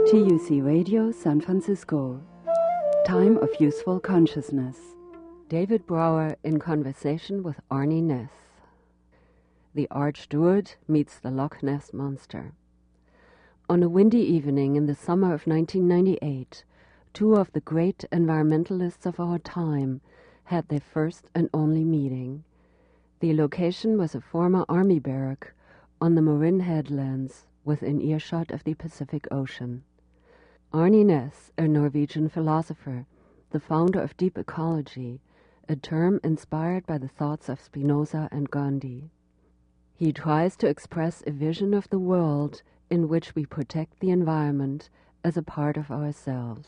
TUC Radio, San Francisco. Time of Useful Consciousness. David Brower in conversation with Arnie Ness. The Archdruid meets the Loch Ness Monster. On a windy evening in the summer of 1998, two of the great environmentalists of our time had their first and only meeting. The location was a former army barrack on the Marin Headlands, within earshot of the Pacific Ocean. Arnie Ness, a Norwegian philosopher, the founder of deep ecology, a term inspired by the thoughts of Spinoza and Gandhi. He tries to express a vision of the world in which we protect the environment as a part of ourselves.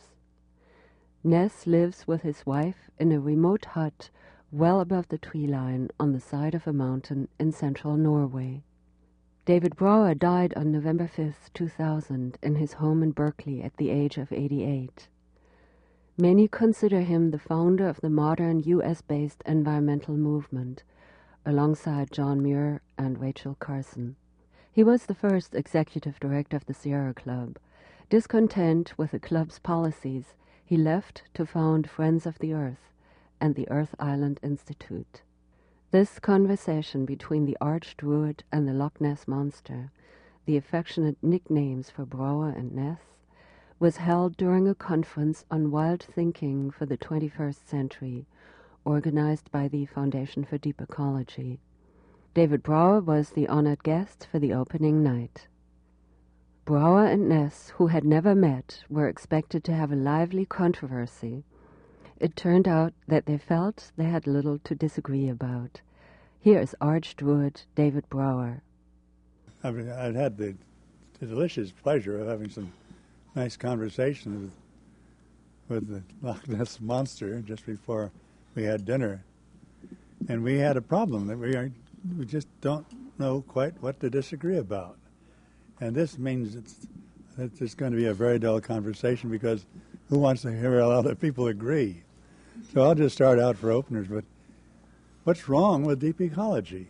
Ness lives with his wife in a remote hut well above the tree line on the side of a mountain in central Norway. David Brower died on November 5th, 2000, in his home in Berkeley at the age of 88. Many consider him the founder of the modern U.S.-based environmental movement, alongside John Muir and Rachel Carson. He was the first executive director of the Sierra Club. Discontent with the club's policies, he left to found Friends of the Earth and the Earth Island Institute. This conversation between the Archdruid and the Loch Ness Monster, the affectionate nicknames for Brower and Ness, was held during a conference on wild thinking for the 21st century, organized by the Foundation for Deep Ecology. David Brower was the honored guest for the opening night. Brower and Ness, who had never met, were expected to have a lively controversy. It turned out that they felt they had little to disagree about. Here is Archdruid David Brower. I've had the delicious pleasure of having some nice conversation with the Loch Ness Monster just before we had dinner. And we had a problem that we just don't know quite what to disagree about. And this means it's going to be a very dull conversation because who wants to hear a lot of people agree? So I'll just start out for openers, but what's wrong with deep ecology?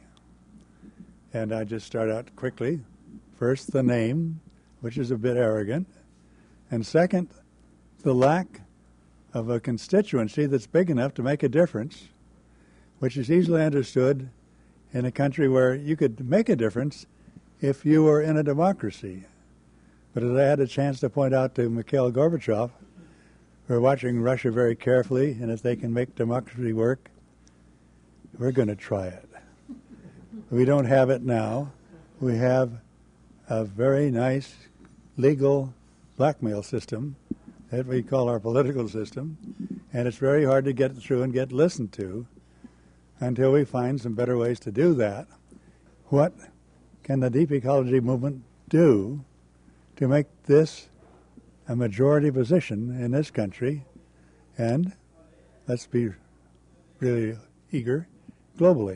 And I just start out quickly. First, the name, which is a bit arrogant. And second, the lack of a constituency that's big enough to make a difference, which is easily understood in a country where you could make a difference if you were in a democracy. But as I had a chance to point out to Mikhail Gorbachev, we're watching Russia very carefully, and if they can make democracy work, we're going to try it. We don't have it now. We have a very nice legal blackmail system that we call our political system, and it's very hard to get through and get listened to until we find some better ways to do that. What can the deep ecology movement do to make this a majority position in this country, and let's be really eager, globally?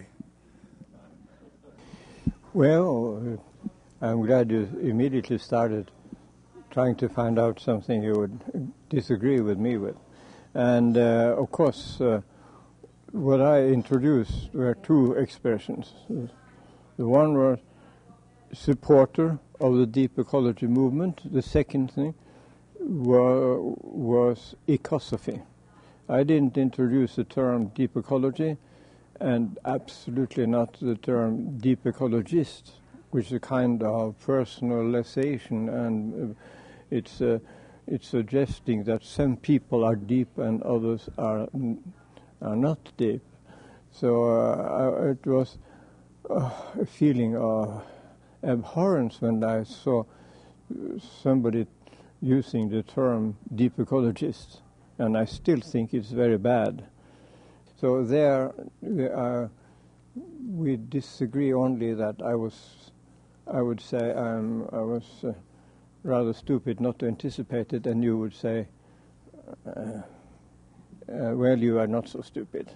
Well, I'm glad you immediately started trying to find out something you would disagree with me with. And of course, what I introduced were two expressions. The one was supporter of the deep ecology movement. The second thing was ecosophy. I didn't introduce the term deep ecology, and absolutely not the term deep ecologist, which is a kind of personalization, and it's suggesting that some people are deep and others are not deep. So it was a feeling of abhorrence when I saw somebody using the term deep ecologist, and I still think it's very bad. So there we disagree only that I would say I was rather stupid not to anticipate it, and you would say, well, you are not so stupid.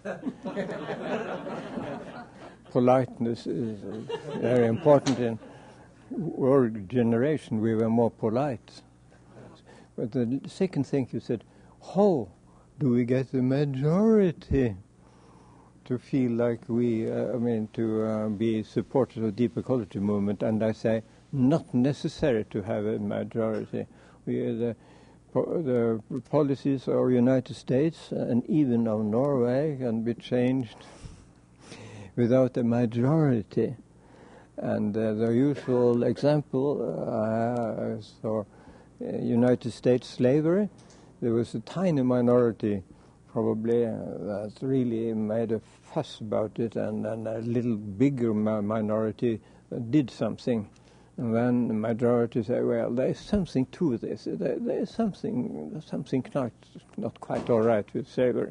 Politeness is very important. In our generation, we were more polite. But the second thing you said, how do we get the majority to feel like to be supporters of the deep ecology movement? And I say, not necessary to have a majority. The policies of United States and even of Norway can be changed without a majority. And the usual example is for United States slavery. There was a tiny minority probably that really made a fuss about it, and a little bigger minority did something. And then the majority say, well, there is something to this. There is something not quite all right with slavery.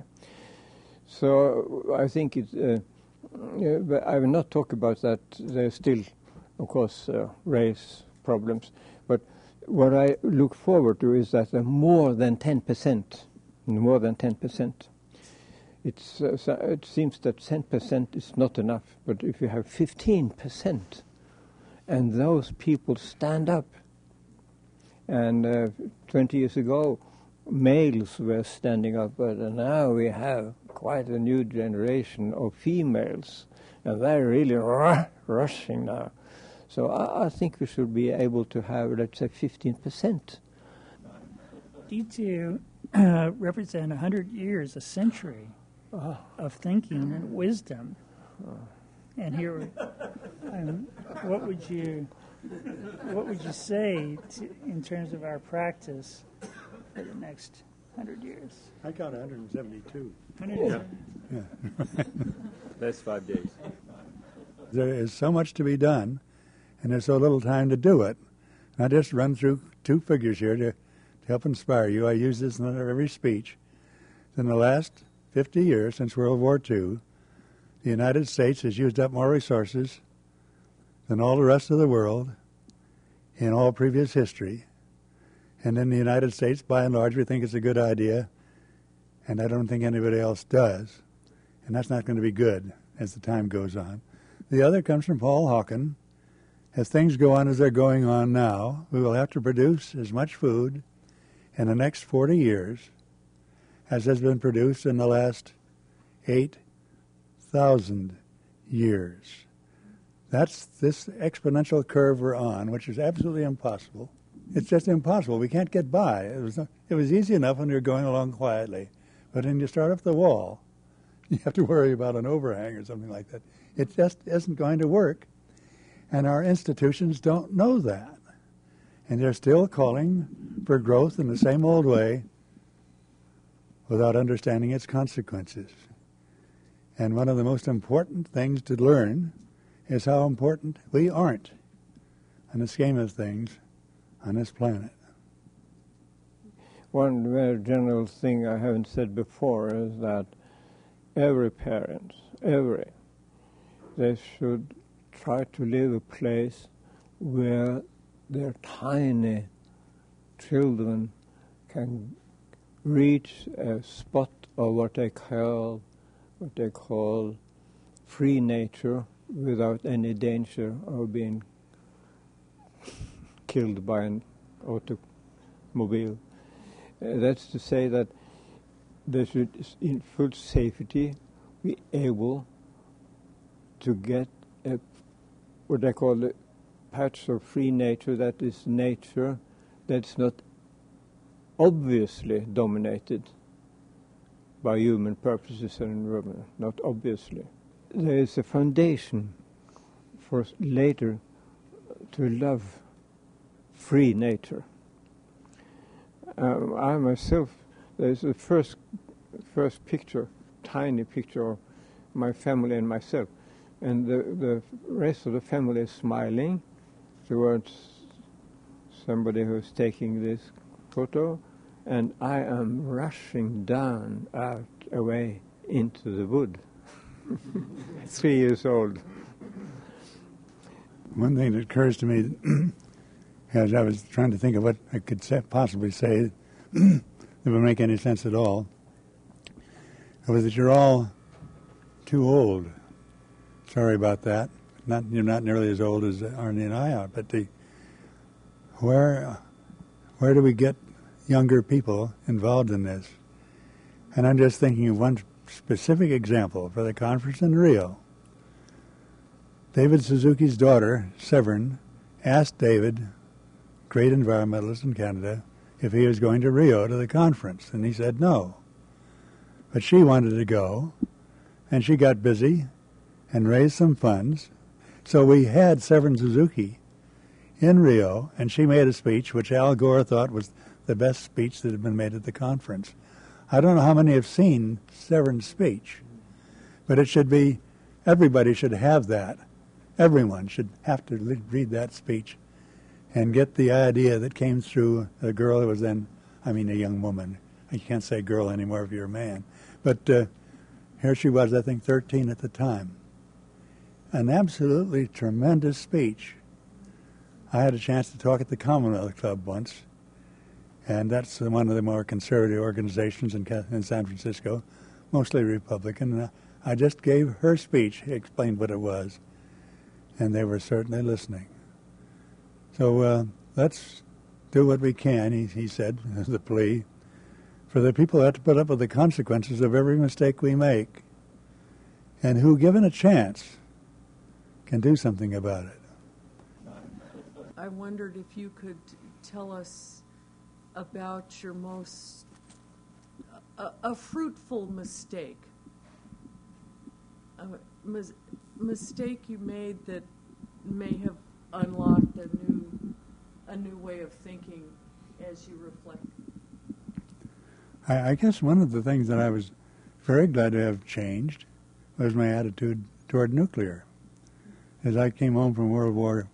So I think but I will not talk about that. There's still, of course, race problems. But what I look forward to is that more than 10%. It seems that 10% is not enough. But if you have 15%, and those people stand up, and 20 years ago, males were standing up, but now we have quite a new generation of females, and they're really rushing now. So I think we should be able to have, let's say, 15%. You two represent 100 years, a century of thinking and wisdom. And here, what would you say in terms of our practice for the next 100 years? I count 172. 170. Yeah. That's 5 days. There is so much to be done, and there's so little time to do it. I just run through two figures here to help inspire you. I use this in every speech. In the last 50 years, since World War II, the United States has used up more resources than all the rest of the world in all previous history. And in the United States, by and large, we think it's a good idea, and I don't think anybody else does. And that's not going to be good as the time goes on. The other comes from Paul Hawken. As things go on as they're going on now, we will have to produce as much food in the next 40 years as has been produced in the last 8,000 years. That's this exponential curve we're on, which is absolutely impossible. It's just impossible. We can't get by. It was easy enough when you're going along quietly, but when you start up the wall, you have to worry about an overhang or something like that. It just isn't going to work, and our institutions don't know that. And they're still calling for growth in the same old way without understanding its consequences. And one of the most important things to learn is how important we aren't in the scheme of things on this planet. One very general thing I haven't said before is that every parent, they should try to live a place where their tiny children can reach a spot of what they call free nature without any danger of being killed by an automobile. That's to say that they should, in full safety, be able to get what they call a patch of free nature, that is nature that's not obviously dominated by human purposes and environment, not obviously. There is a foundation for later to love free nature. I myself, there's the first picture, tiny picture of my family and myself, and the rest of the family is smiling towards somebody who's taking this photo, and I am rushing down out away into the wood. 3 years old. One thing that occurs to me as I was trying to think of what I could possibly say that would make any sense at all, was that you're all too old. Sorry about that. You're not nearly as old as Arnie and I are, but where do we get younger people involved in this? And I'm just thinking of one specific example for the conference in Rio. David Suzuki's daughter, Severn, asked David, great environmentalist in Canada, if he was going to Rio to the conference, and he said no. But she wanted to go, and she got busy and raised some funds. So we had Severin Suzuki in Rio, and she made a speech which Al Gore thought was the best speech that had been made at the conference. I don't know how many have seen Severin's speech, but it should be, everybody should have that. Everyone should have to read that speech and get the idea that came through a girl who was then, a young woman. You can't say girl anymore if you're a man. But here she was, I think 13 at the time. An absolutely tremendous speech. I had a chance to talk at the Commonwealth Club once, and that's one of the more conservative organizations in San Francisco, mostly Republican. And I just gave her speech, explained what it was, and they were certainly listening. So let's do what we can, he said, as a plea, for the people who have to put up with the consequences of every mistake we make, and who, given a chance, can do something about it. I wondered if you could tell us about your most a fruitful mistake, mistake you made that may have unlocked a new way of thinking as you reflect. I guess one of the things that I was very glad to have changed was my attitude toward nuclear. As I came home from World War,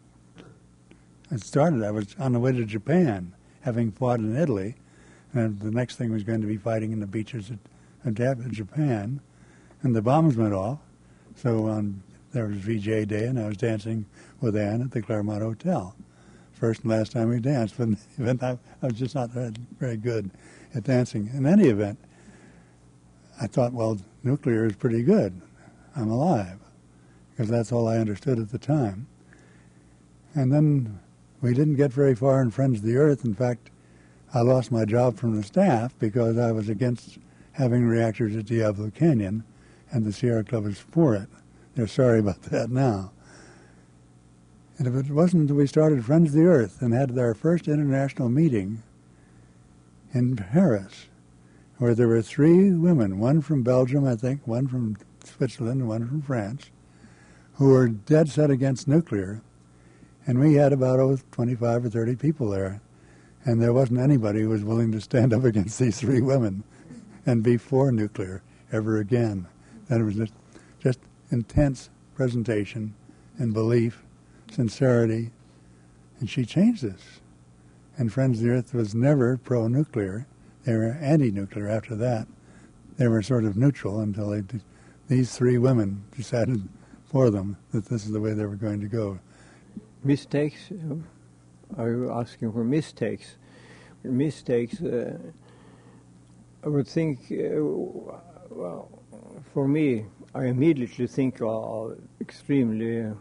I was on the way to Japan, having fought in Italy, and the next thing was going to be fighting in the beaches of Japan, and the bombs went off. So there was VJ Day, and I was dancing with Anne at the Claremont Hotel. First and last time we danced, but in the event, I was just not very good at dancing. In any event, I thought, well, nuclear is pretty good. I'm alive, because that's all I understood at the time. And then we didn't get very far in Friends of the Earth. In fact, I lost my job from the staff because I was against having reactors at Diablo Canyon, and the Sierra Club was for it. They're sorry about that now. And if it wasn't until we started Friends of the Earth and had our first international meeting in Paris, where there were 3 women, one from Belgium, I think, one from Switzerland, and one from France, who were dead set against nuclear. And we had about 25 or 30 people there. And there wasn't anybody who was willing to stand up against these 3 women and be for nuclear ever again. And it was just intense presentation and belief, sincerity. And she changed this. And Friends of the Earth was never pro-nuclear. They were anti-nuclear after that. They were sort of neutral until these 3 women decided for them that this is the way they were going to go. Mistakes? Are you asking for mistakes? Mistakes, I would think, well, for me, I immediately think of extremely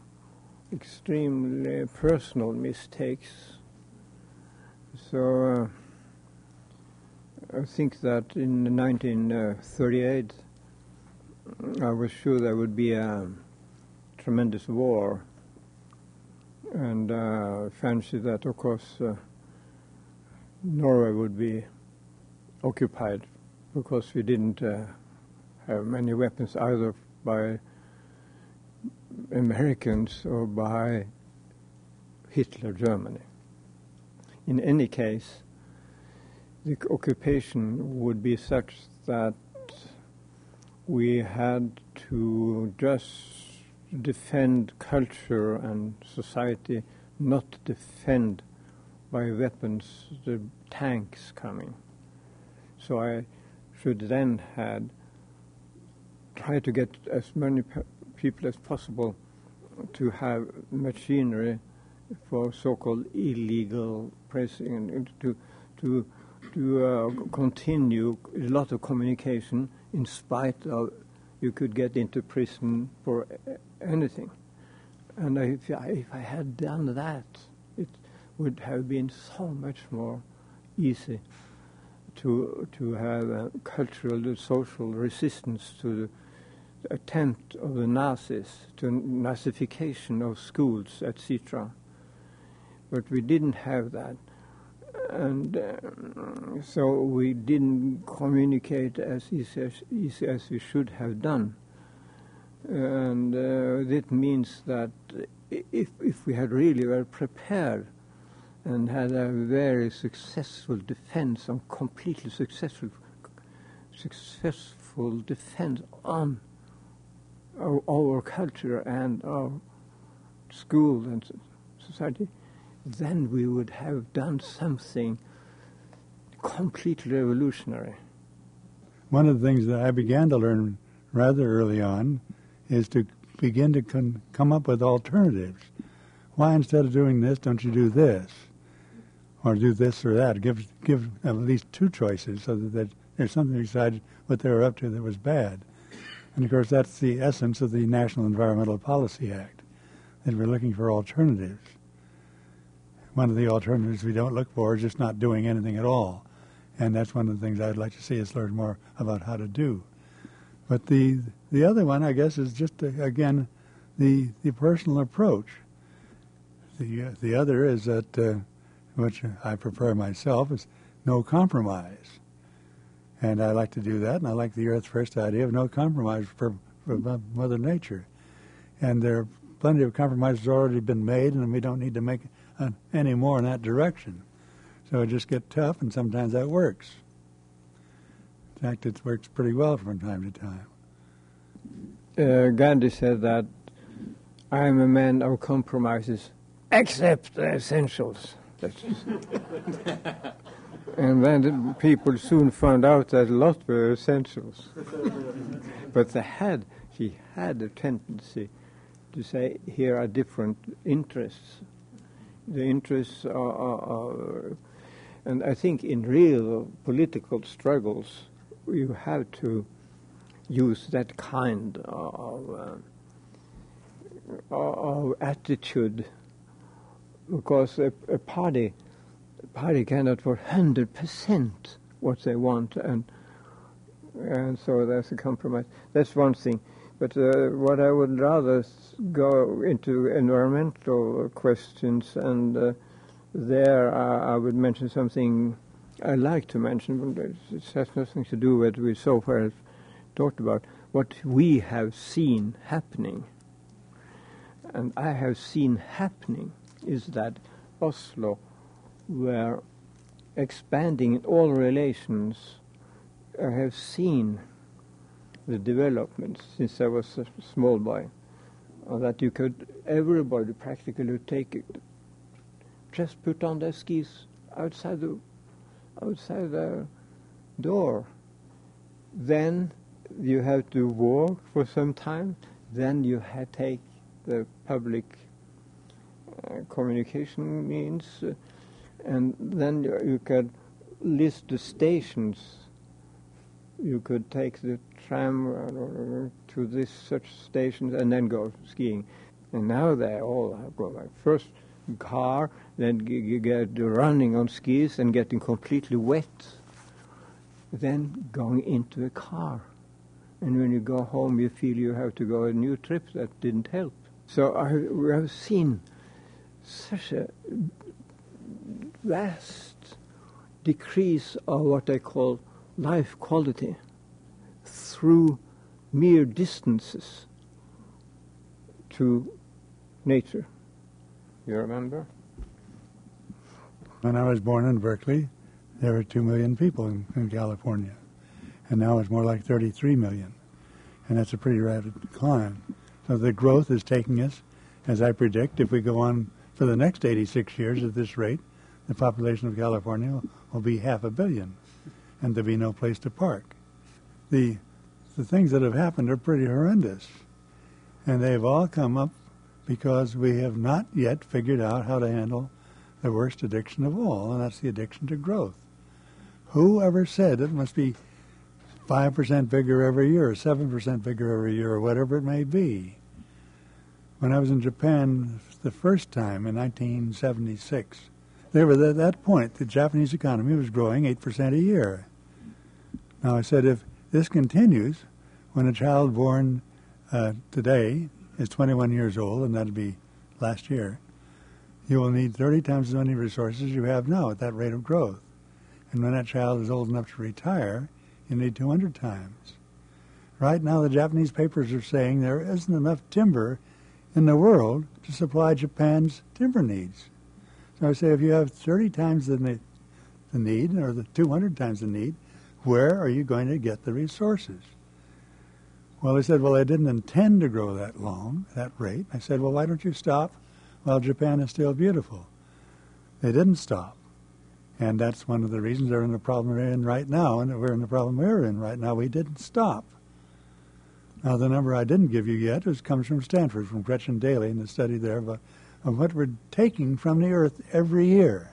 personal mistakes. So I think that in 1938, I was sure there would be a tremendous war. And fancied that, of course, Norway would be occupied because we didn't have many weapons either by Americans or by Hitler Germany. In any case, the occupation would be such that we had to just defend culture and society, not defend by weapons the tanks coming. So I should then had tried to get as many people as possible to have machinery for so-called illegal pressing and to continue a lot of communication in spite of you could get into prison for anything. And if I had done that, it would have been so much more easy to have a cultural and social resistance to the attempt of the Nazis to Nazification of schools, etc. But we didn't have that. And so we didn't communicate as easy as we should have done. And that means that if we had really were prepared and had a very successful defense, and completely successful defense on our culture and our school and society, then we would have done something completely revolutionary. One of the things that I began to learn rather early on is to begin to come up with alternatives. Why, instead of doing this, don't you do this? Or do this or that? Give at least two choices so that there's something beside what they were up to that was bad. And, of course, that's the essence of the National Environmental Policy Act, that we're looking for alternatives. One of the alternatives we don't look for is just not doing anything at all. And that's one of the things I'd like to see us learn more about how to do. But the other one, I guess, is just, again, the personal approach. The other is that, which I prefer myself, is no compromise. And I like to do that, and I like the Earth First idea of no compromise for Mother Nature. And there are plenty of compromises already been made, and we don't need to make any more in that direction. So it just gets tough, and sometimes that works. In fact, it works pretty well from time to time. Gandhi said that I am a man of compromises, except the essentials. And then people soon found out that a lot were essentials. But he had a tendency to say, here are different interests. The interests are and I think in real political struggles, you have to use that kind of attitude, because a party cannot for 100% what they want, and so there's a compromise. That's one thing. But what I would rather go into environmental questions, and there I would mention something I like to mention, but it has nothing to do with what we so far have talked about, what we have seen happening. And I have seen happening is that Oslo were expanding in all relations. I have seen the development since I was a small boy, that you could, everybody practically take it, just put on their skis outside the door. Then you have to walk for some time. Then you take the public communication means, and then you could list the stations. You could take the tram to this such stations and then go skiing. And now they all go like first car, then you get running on skis and getting completely wet, then going into a car. And when you go home, you feel you have to go a new trip. That didn't help. So we have seen such a vast decrease of what I call life quality through mere distances to nature. You remember? When I was born in Berkeley, there were 2 million people in California. And now it's more like 33 million. And that's a pretty rapid decline. So the growth is taking us, as I predict, if we go on for the next 86 years at this rate, the population of California will be 500 million, and there'll be no place to park. The things that have happened are pretty horrendous. And they've all come up because we have not yet figured out how to handle the worst addiction of all, and that's the addiction to growth. Who ever said it must be 5% bigger every year, or 7% bigger every year, or whatever it may be? When I was in Japan the first time in 1976, there was at that point the Japanese economy was growing 8% a year. Now I said, if this continues, when a child born today is 21 years old, and that'll be last year, you will need 30 times as many resources you have now at that rate of growth. And when that child is old enough to retire, you need 200 times. Right now, the Japanese papers are saying there isn't enough timber in the world to supply Japan's timber needs. So I say if you have 30 times the need, or the 200 times the need, where are you going to get the resources? Well, they said, well, they didn't intend to grow that rate. I said, well, why don't you stop while Japan is still beautiful? They didn't stop. And that's one of the reasons they're in the problem they're in right now, and we're in the problem we're in right now. We didn't stop. Now, the number I didn't give you yet comes from Stanford, from Gretchen Daly, in the study there of what we're taking from the earth every year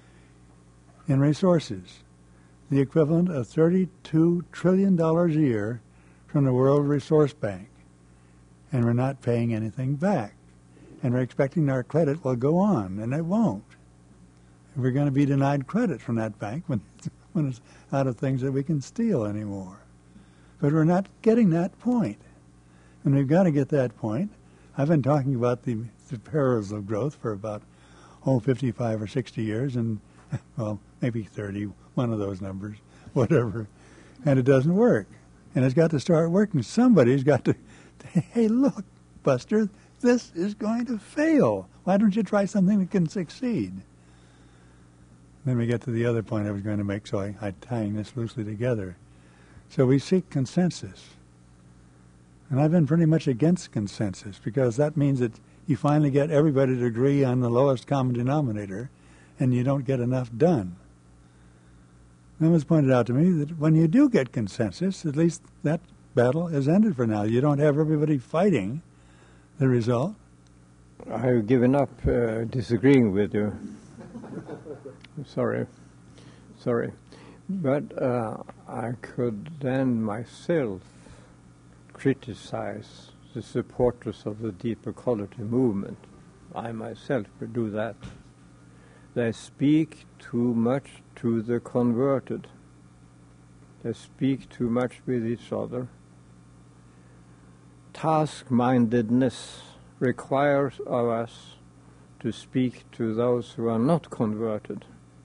in resources. The equivalent of $32 trillion a year from the World Resource Bank. And we're not paying anything back. And we're expecting our credit will go on, and it won't. We're going to be denied credit from that bank when it's out of things that we can steal anymore. But we're not getting that point. And we've got to get that point. I've been talking about the perils of growth for about, 55 or 60 years, and, well, maybe 30, one of those numbers, whatever. And it doesn't work. And it's got to start working. Somebody's got to, hey, look, Buster, this is going to fail. Why don't you try something that can succeed? Then we get to the other point I was going to make, so I'm tying this loosely together. So we seek consensus. And I've been pretty much against consensus, because that means that you finally get everybody to agree on the lowest common denominator, and you don't get enough done. It was pointed out to me that when you do get consensus, at least that battle is ended for now. You don't have everybody fighting the result. I've given up disagreeing with you. Sorry. But I could then myself criticize the supporters of the deep ecology movement. I myself would do that. They speak too much to the converted. They speak too much with each other. Task-mindedness requires of us to speak to those who are not converted.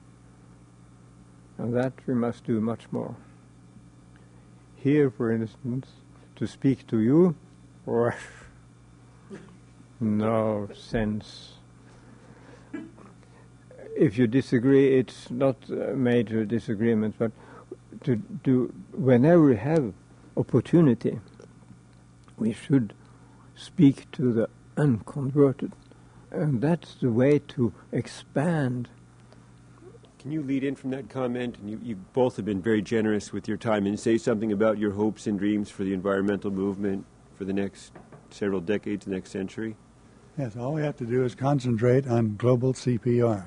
And that we must do much more. Here, for instance, to speak to you, no sense. If you disagree, it's not a major disagreement, but to do, whenever we have opportunity, we should speak to the unconverted. And that's the way to expand. Can you lead in from that comment? And you both have been very generous with your time, and say something about your hopes and dreams for the environmental movement for the next several decades, the next century. Yes, all we have to do is concentrate on global CPR.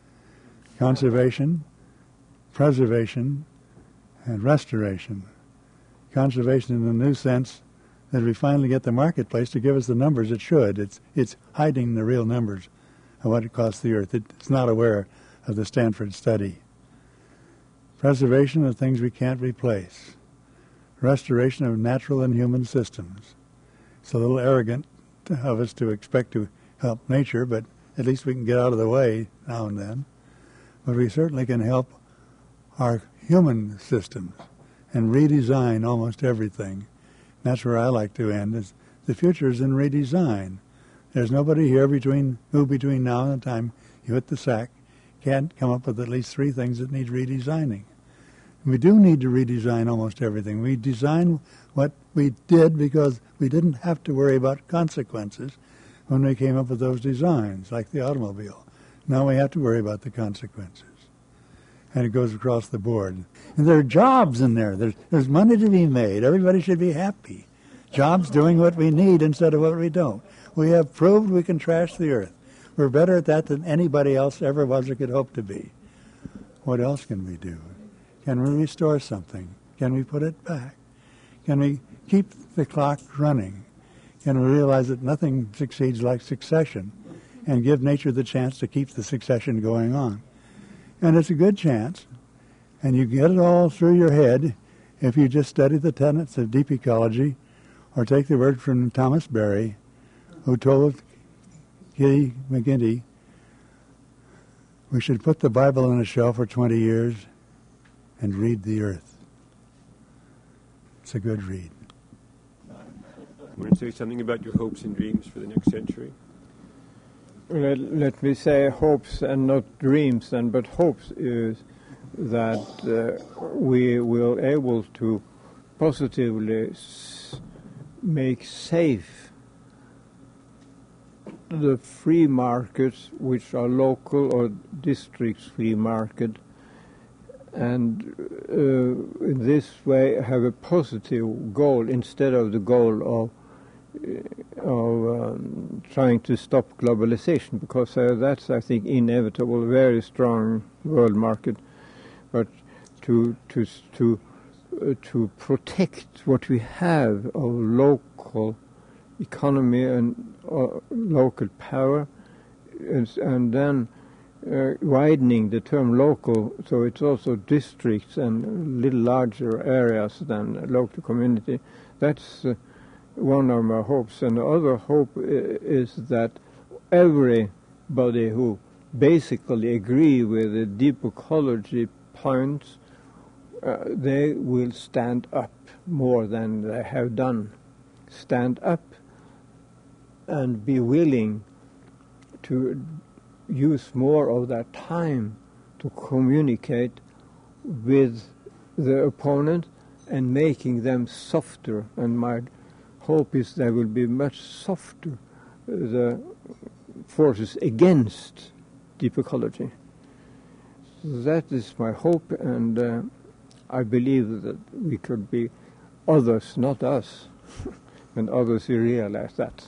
Conservation, preservation, and restoration. Conservation in the new sense that we finally get the marketplace to give us the numbers it should. It's hiding the real numbers of what it costs the earth. It's not aware of the Stanford study. Preservation of things we can't replace. Restoration of natural and human systems. It's a little arrogant of us to expect to help nature, but at least we can get out of the way now and then. But we certainly can help our human systems and redesign almost everything. That's where I like to end. Is the future is in redesign. There's nobody here between now and the time you hit the sack can't come up with at least 3 things that need redesigning. We do need to redesign almost everything. We design what we did because we didn't have to worry about consequences when we came up with those designs, like the automobile. Now we have to worry about the consequences. And it goes across the board. And there are jobs in there. There's money to be made. Everybody should be happy. Jobs doing what we need instead of what we don't. We have proved we can trash the earth. We're better at that than anybody else ever was or could hope to be. What else can we do? Can we restore something? Can we put it back? Can we keep the clock running? Can we realize that nothing succeeds like succession and give nature the chance to keep the succession going on? And it's a good chance, and you get it all through your head if you just study the tenets of deep ecology or take the word from Thomas Berry, who told Kitty McGinty, We should put the Bible on a shelf for 20 years and read the earth. It's a good read. You want to say something about your hopes and dreams for the next century? Let me say hopes and not dreams then, but hopes is that we will able to positively make safe the free markets, which are local or districts free market, and in this way have a positive goal instead of the goal of trying to stop globalization, because that's, I think, inevitable, very strong world market, but to protect what we have of local economy and local power, and then widening the term local, so it's also districts and little larger areas than local community. That's one of my hopes. And the other hope is that everybody who basically agree with the deep ecology points, they will stand up more than they have done. Stand up and be willing to use more of their time to communicate with the opponent and making them softer. And my hope is they will be much softer, the forces against deep ecology. That is my hope, and I believe that we could be others, not us, and others who realize that.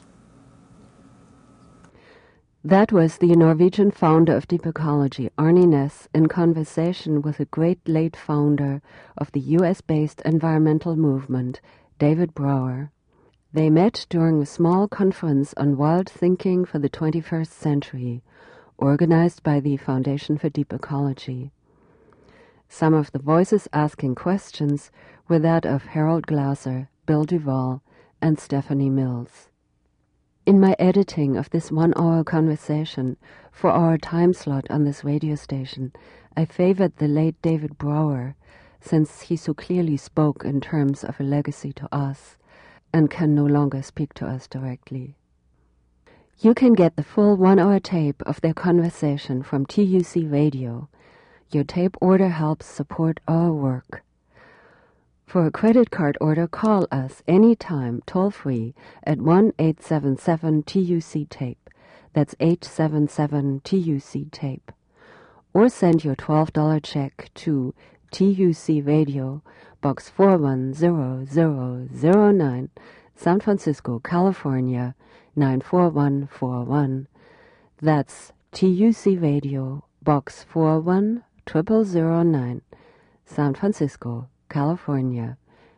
That was the Norwegian founder of deep ecology, Arne Næss, in conversation with the great late founder of the US-based environmental movement, David Brower. They met during a small conference on wild thinking for the 21st century, organized by the Foundation for Deep Ecology. Some of the voices asking questions were that of Harold Glaser, Bill Duvall, and Stephanie Mills. In my editing of this 1-hour conversation for our time slot on this radio station, I favored the late David Brower, since he so clearly spoke in terms of a legacy to us and can no longer speak to us directly. You can get the full 1-hour tape of their conversation from TUC Radio. Your tape order helps support our work. For a credit card order, call us anytime, toll-free, at 1-877-TUC-TAPE. That's 877-TUC-TAPE. Or send your $12 check to TUC Radio, Box 410009, San Francisco, California, 94141. That's TUC Radio, Box 41009, San Francisco, California,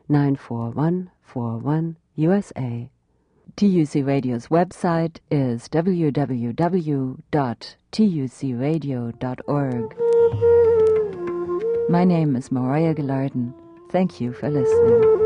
94141, USA. TUC Radio's website is www.tucradio.org. My name is Mariah Gillardin. Thank you for listening.